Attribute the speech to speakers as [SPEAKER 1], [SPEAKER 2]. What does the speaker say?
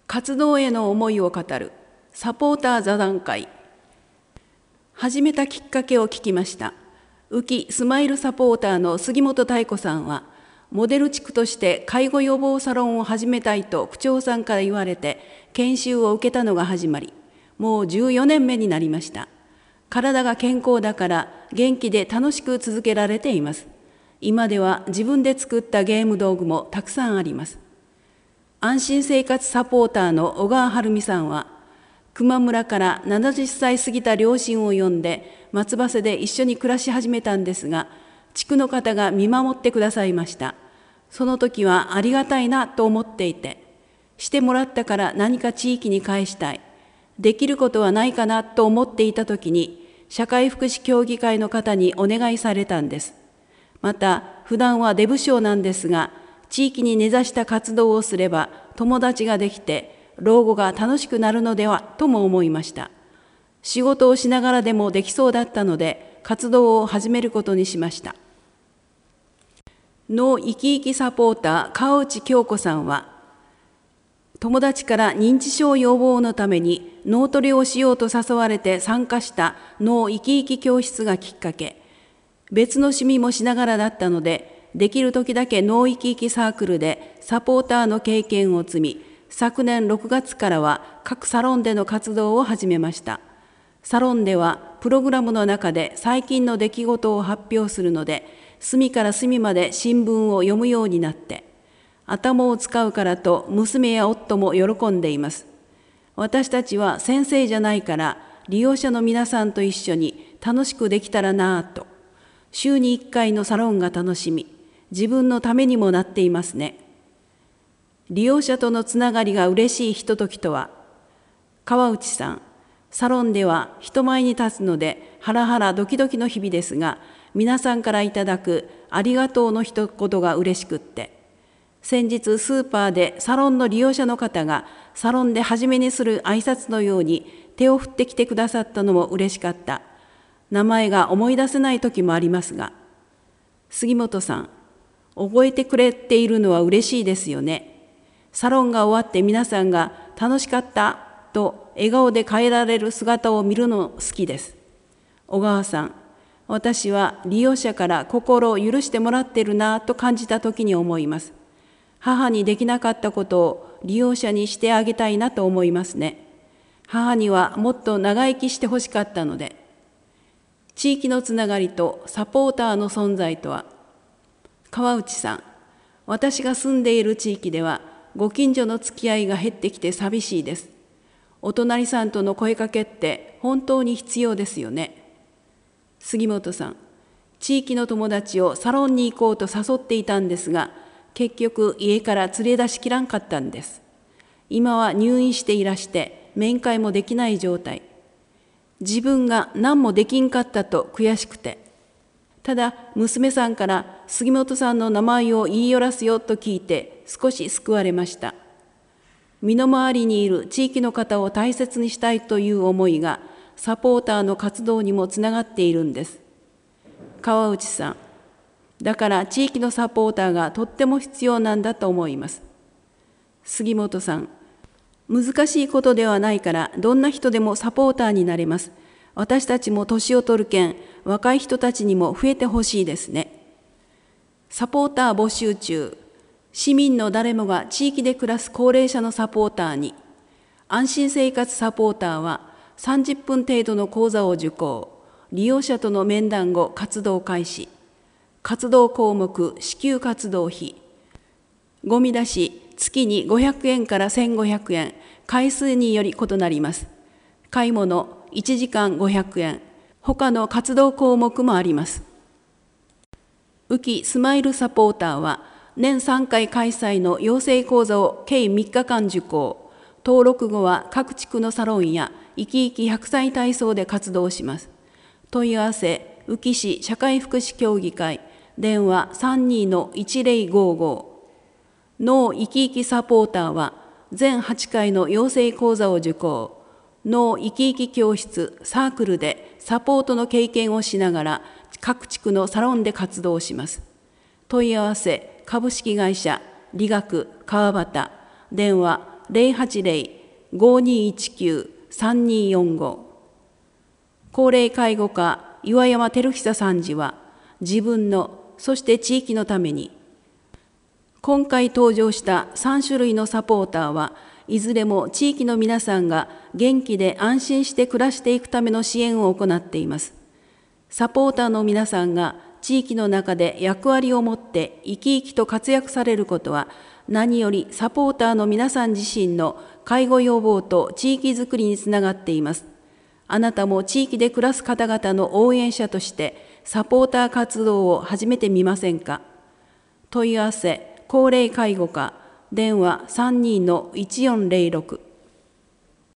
[SPEAKER 1] 活動への思いを語るサポーター座談会。始めたきっかけを聞きました。宇木スマイルサポーターの杉本妙子さんは、モデル地区として介護予防サロンを始めたいと区長さんから言われて研修を受けたのが始まり、もう14年目になりました。体が健康だから元気で楽しく続けられています。今では自分で作ったゲーム道具もたくさんあります。安心生活サポーターの小川晴美さんは、球磨村から70歳過ぎた両親を呼んで松葉瀬で一緒に暮らし始めたんですが、地区の方が見守ってくださいました。その時はありがたいなと思っていて、してもらったから何か地域に返したい、できることはないかなと思っていた時に、社会福祉協議会の方にお願いされたんです。また普段は出不精なんですが、地域に根ざした活動をすれば友達ができて老後が楽しくなるのではとも思いました。仕事をしながらでもできそうだったので活動を始めることにしました。脳生き生きサポーター川内京子さんは、友達から認知症予防のために脳トレをしようと誘われて参加した脳生き生き教室がきっかけ、別の趣味もしながらだったので、できる時だけ脳生き生きサークルでサポーターの経験を積み、昨年6月からは各サロンでの活動を始めました。サロンではプログラムの中で最近の出来事を発表するので、隅から隅まで新聞を読むようになって、頭を使うからと娘や夫も喜んでいます。私たちは先生じゃないから利用者の皆さんと一緒に楽しくできたらなぁと、週に1回のサロンが楽しみ、自分のためにもなっていますね。利用者とのつながりが嬉しいひとときとは、川内さん、サロンでは人前に立つのでハラハラドキドキの日々ですが、皆さんからいただくありがとうの一言が嬉しくって、先日スーパーでサロンの利用者の方がサロンで初めにする挨拶のように手を振ってきてくださったのも嬉しかった。名前が思い出せない時もありますが、杉本さん、覚えてくれているのは嬉しいですよね。サロンが終わって皆さんが楽しかったと笑顔で帰られる姿を見るの好きです。小川さん、私は利用者から心を許してもらってるなと感じた時に思います。母にできなかったことを利用者にしてあげたいなと思いますね。母にはもっと長生きしてほしかったので。地域のつながりとサポーターの存在とは、川内さん、私が住んでいる地域ではご近所の付き合いが減ってきて寂しいです。お隣さんとの声かけって本当に必要ですよね。杉本さん、地域の友達をサロンに行こうと誘っていたんですが、結局家から連れ出しきらんかったんです。今は入院していらして面会もできない状態。自分が何もできんかったと悔しくて、ただ娘さんから杉本さんの名前を言いよらすよと聞いて少し救われました。身の回りにいる地域の方を大切にしたいという思いがサポーターの活動にもつながっているんです。川内さん、だから地域のサポーターがとっても必要なんだと思います。杉本さん、難しいことではないからどんな人でもサポーターになれます。私たちも年を取るけん、若い人たちにも増えてほしいですね。サポーター募集中。市民の誰もが地域で暮らす高齢者のサポーターに、安心生活サポーターは30分程度の講座を受講、利用者との面談後活動開始。活動項目支給活動費、ゴミ出し月に500円から1500円、回数により異なります。買い物1時間500円、他の活動項目もあります。宇木スマイルサポーターは年3回開催の養成講座を計3日間受講、登録後は各地区のサロンや生き生き100歳体操で活動します。問い合わせ宇木市社会福祉協議会、電話 32-1055。 脳生き生きサポーターは全8回の養成講座を受講、脳生き生き教室サークルでサポートの経験をしながら各地区のサロンで活動します。問い合わせ株式会社理学川端、電話 080-5219-3245。高齢介護課岩山照久参事は、自分の、そして地域のために、今回登場した3種類のサポーターはいずれも地域の皆さんが元気で安心して暮らしていくための支援を行っています。サポーターの皆さんが地域の中で役割を持って生き生きと活躍されることは、何よりサポーターの皆さん自身の介護予防と地域づくりにつながっています。あなたも地域で暮らす方々の応援者としてサポーター活動を始めてみませんか。問い合わせ高齢介護課電話32-1406